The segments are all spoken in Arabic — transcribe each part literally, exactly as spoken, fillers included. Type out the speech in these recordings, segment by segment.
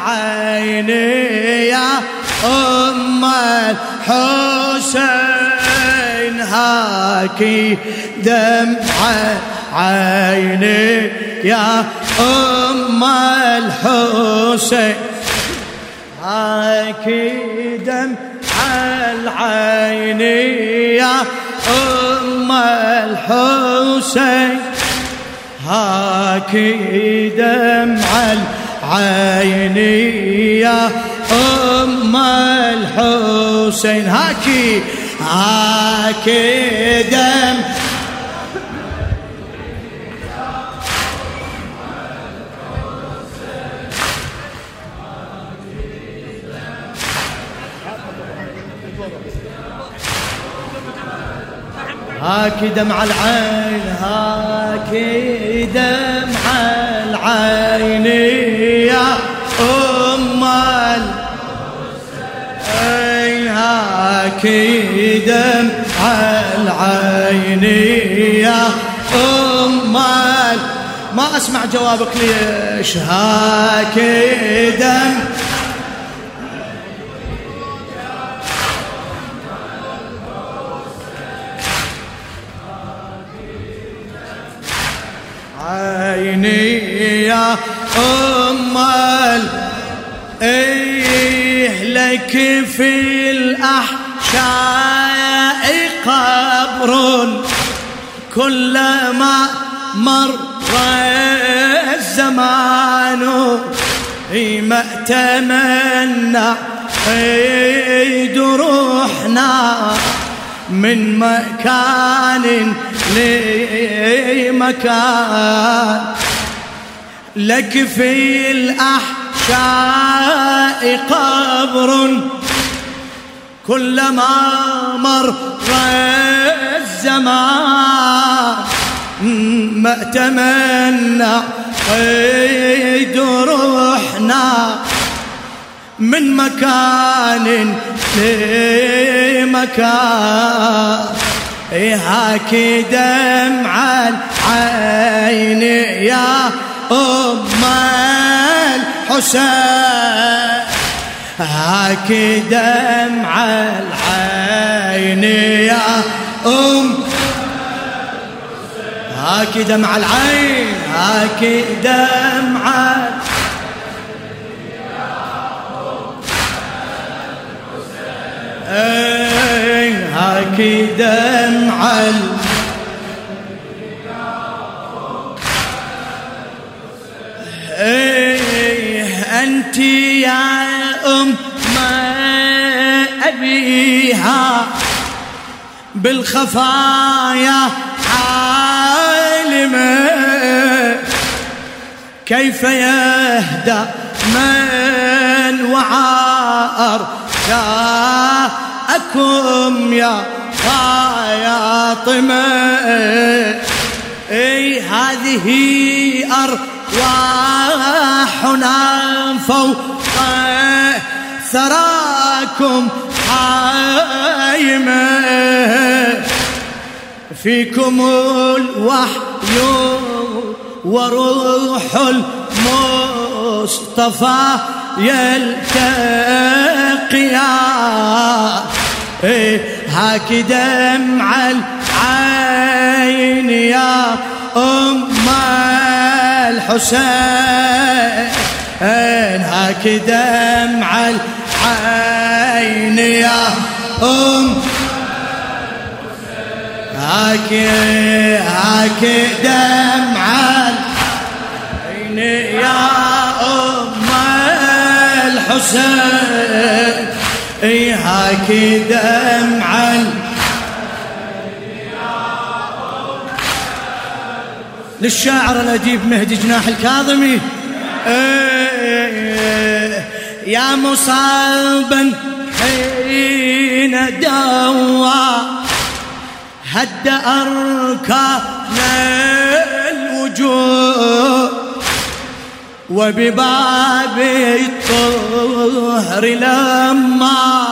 العين يا أم الحسين هاكي دمع عيني يا أم الحسين هاكي دمع العين يا أم الحسين هاكي دمع العين يا أم الحسين هاكي هاكي دم هاكي دمع العين هاكي دمع العين يا أم الحسين هاكي دمع العين يا أم ما أسمع جوابك ليش هاكي دمع عيني يا أم إيه لك في الأحشاء قبر كلما مر الزمان ما أتمنى عيد روحنا من مكان لمكان لك في الأحشاء قبر كلما مر الزمان ما أتمنى عيد روحنا من مكان لمكان هاكي دمع العين يا أم الحسين هاكي دمع العين يا أم هاكي دمع العين هاكي دمع هاكي دمع أنت يا أم أبيها بالخفايا عالمة كيف يهدى من وعار جاءكم يا فاطمة اي هذه أرواحنا فوق ثراكم حايمة فيكم الوحي وروح المصطفى يلتقيان هاكي دمع العين يا أم الحسين هاكي دمع العين يا أم هاكي هاكي دمع العين يا أم الحسين هاكي دمع للشاعر الأديب مهدي جناح الكاظمي يا مصابا حين دوى هد أركان الوجود وبباب الطهر لما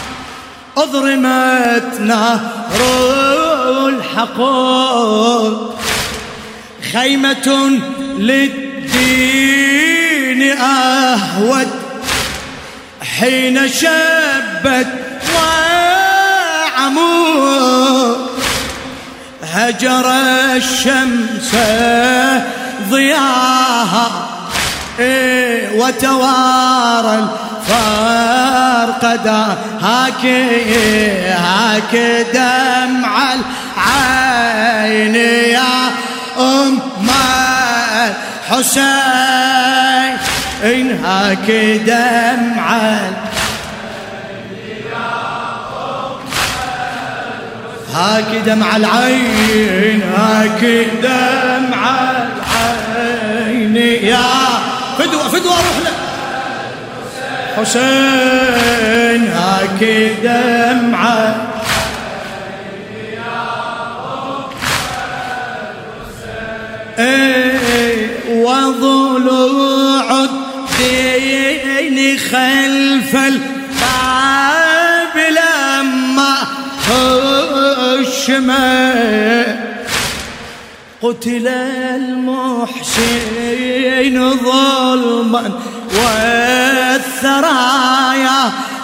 أضرمت نهر الحقود خيمة للدين أهود حين شبت وعمود هجر الشمس ضياها وتوارى الفرق هاك هاك دمع العين يا أم الحسين هاك دمع هاك دمع العين هاك دمع العين يا فدوة فدوة روح لك حسين هاك دمع ايه وضلوع الدين خلف الباب لما هشمت قتل المحسن ظلما والثرايا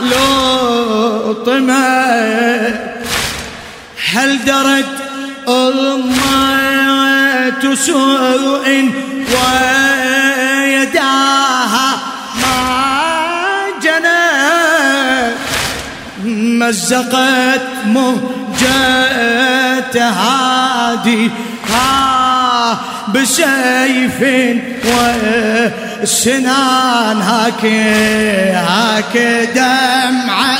لطمت هل درت أمة سوء ويداها ما جنت مزقت مهجة هاديها بسيف والسنان هاك هاك دمعا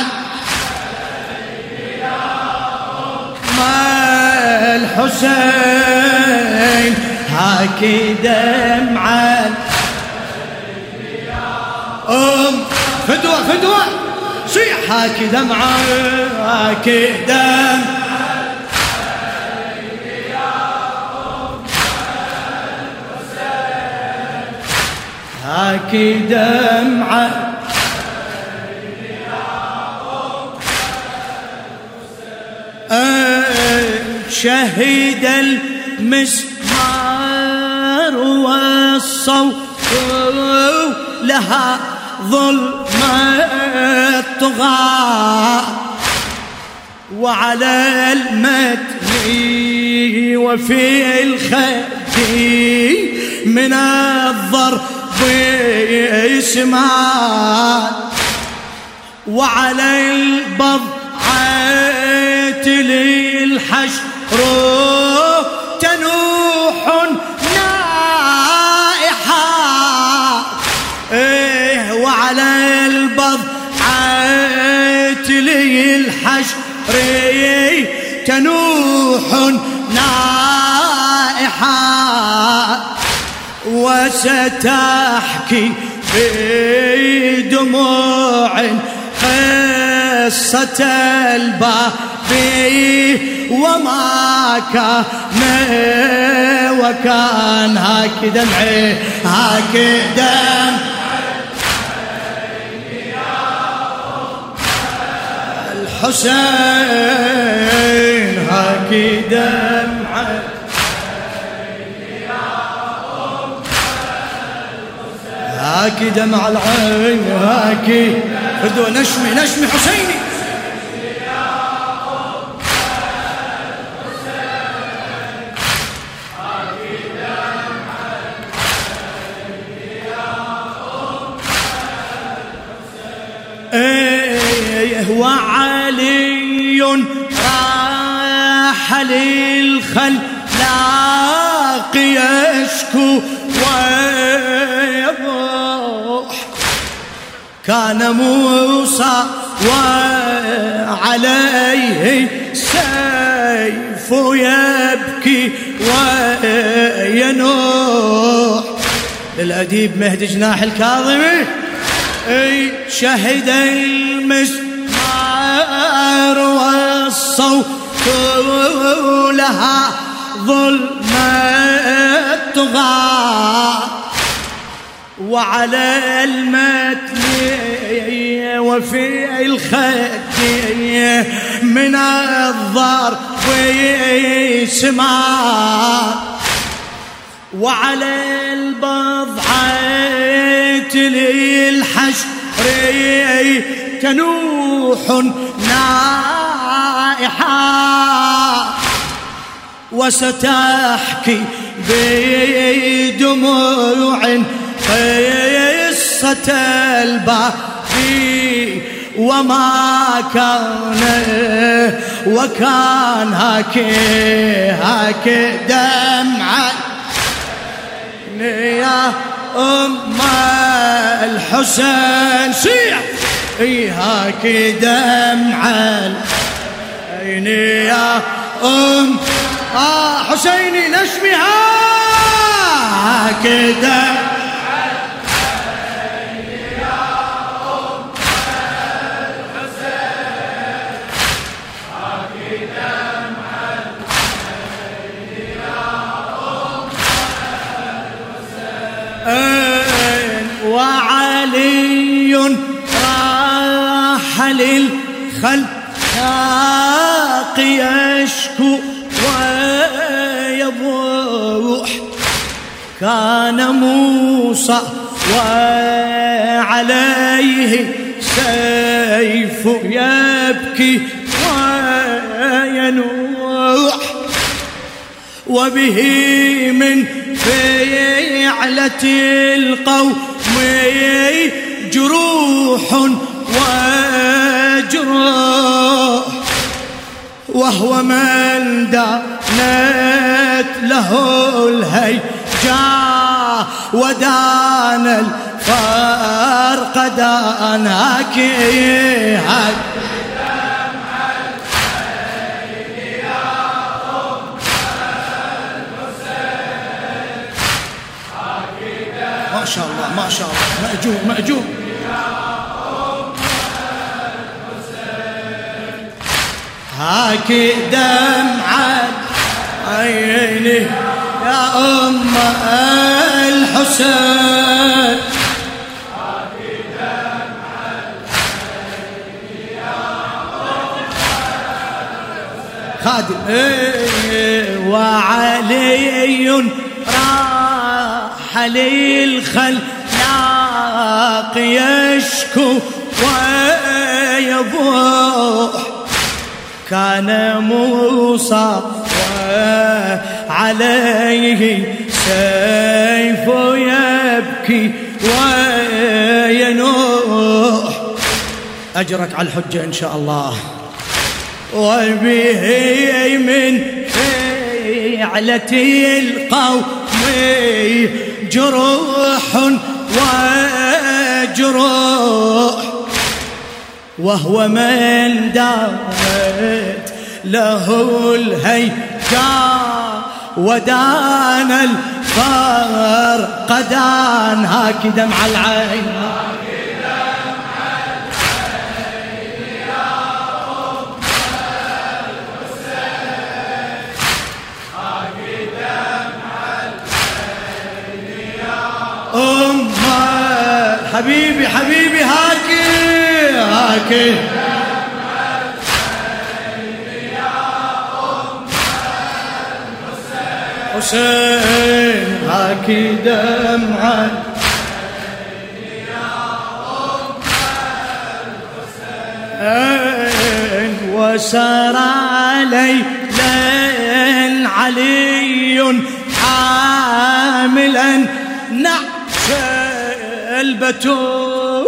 ما الحسين هاك دمعا أم فدوة فدوة صيح هاك دمعا هاك دمعا هاك دمعة شهد المسمار والصوت لها ظلم الطغاة وعلى المتن وفي الخد من الضرب يسمع وعلى البضعة للحشر تنوح نائحة إيه وعلى البضعة للحشر تنوح نائحة وستحكي بدموع قصة البابي وما كان وكان هاك دمعي هاك دم الحسين هاك دمعي هاك دمع العين هاك فدوة نشمي نشمي حسيني ايه وعلي راح للخلاق يشكو ويبوح كان موسى وعليه سيف يبكي وينوح للأديب مهدي جناح الكاظمي اي شهد المسمار والصوت لها ظلم الطغاة وعلى المتن وفي الخد من الضرب سماء وعلى البضعة للحشر كنوح نائحا وستحكي بدموع قصة الباقي وما كان وكان هاك هاك دمعة يا أم الحسين سيح هاك دمعة عيني يا أم آه حسيني نشمها هاك دمعة وعلي راح للخلق يشكو ويبوح كان موسى وعليه سيف يبكي وينوح وبه من فعلة القوم جروح وجروح وهو من دانت له الهيجا ودان الفرق دانك هاك ما شاء الله ما شاء الله مأجور مأجور هاك دمعة عيني يا أم الحسين هاك دمعة عيني يا أم الحسين خادم وعلي راح للخلاق يشكو ويبوح كان موسى وعليه سيف يبكي وينوح أجرك على الحجة إن شاء الله وبه من فعلة القوم جروح وجروح وهو من دانت له الهيجا ودان الفرق دان هاك دمع العين أم حبيبي حبيبي هاكي هاكي حسين هاكي دمعة وسرى ليلا علي حاملا نعش البتول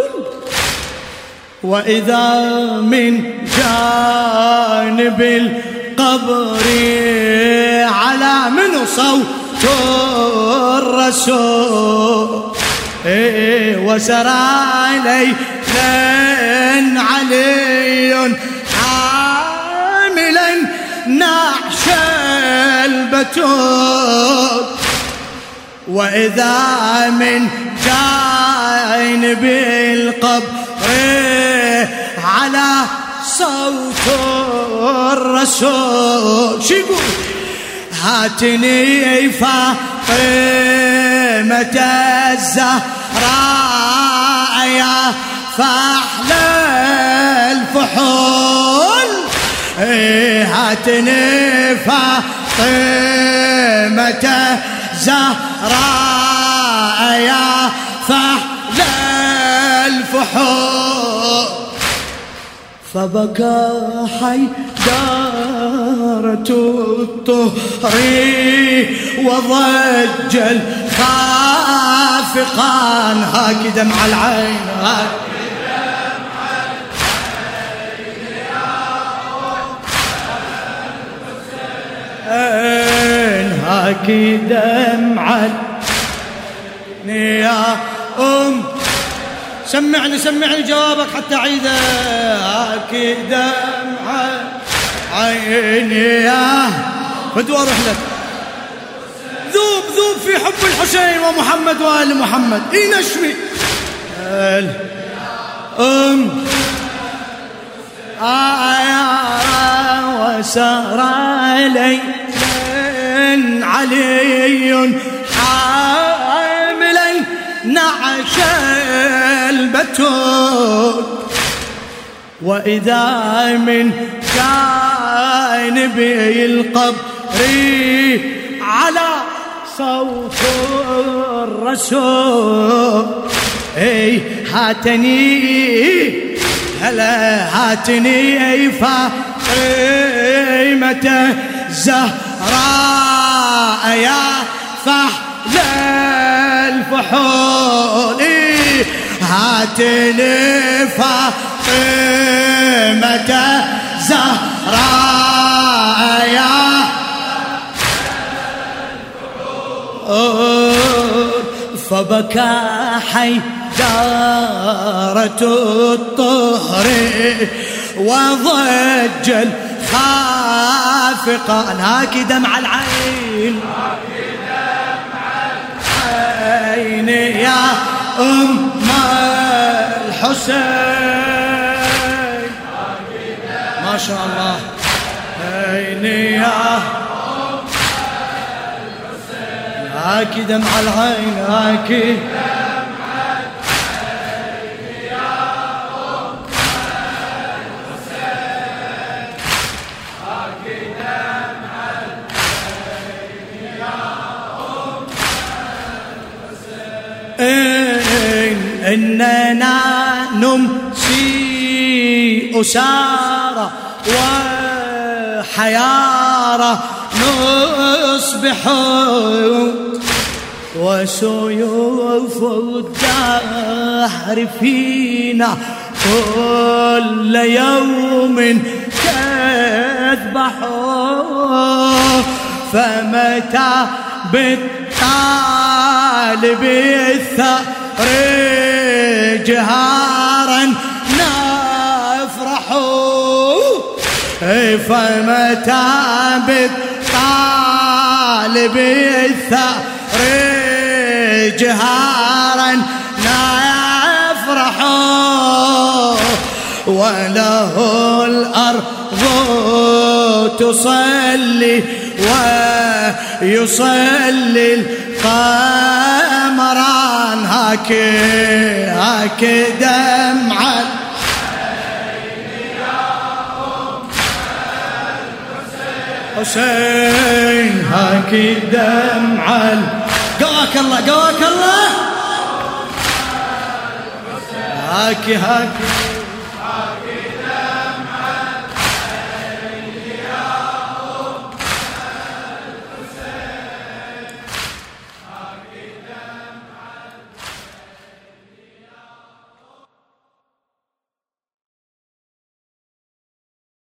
وإذا من جانب القبر على من صوت الرسول وسرى ليلا علي حاملا نعش البتول وإذا من جانب القبر على صوت الرسول شو يقول هاتني فاطمة الزهراء يا فحل الفحول هاتني فاطمة زهراء يا فحل الفحول. فبكى حيدارة الطهر وضج الخافقان. هاك دمع العين هاك هاك دمع يا أم. سمعني سمعني جوابك حتى عيده. هاك دمع عيني يا فدوى روح لك. ذوب ذوب في حب الحسين ومحمد وآل محمد. إي نشمي الأم آه وسار ليلا علي حاملا نعش البتول. وإذا من جانب القبر على صوت الرسول. اي هاتني هلا هاتني اي فاطمة زهراء يا فحل الفحول. إيه هاتني فاطمة زهراء يا فبكى حيدارة الطهر وضج الخافقان. هاك دمع العين العين يا أم الحسين. ما شاء الله. عين يا هاك دمع العين هاك دمع العين يا أم الحسين. هاك دمع العين يا أم الحسين. إننا نمسي أسارى وحيارى نصبح وسيوف الدهر فينا كل يوم تذبح. فمتى بالطالب الثأر جهارا نفرح. فمتى بالطالب الثأر جهارا نفرح. وله الأرض تصلي ويصلي القمران. هاك هاك دمع حسين. هاك دمع قواك الله قواك الله. هاك هاك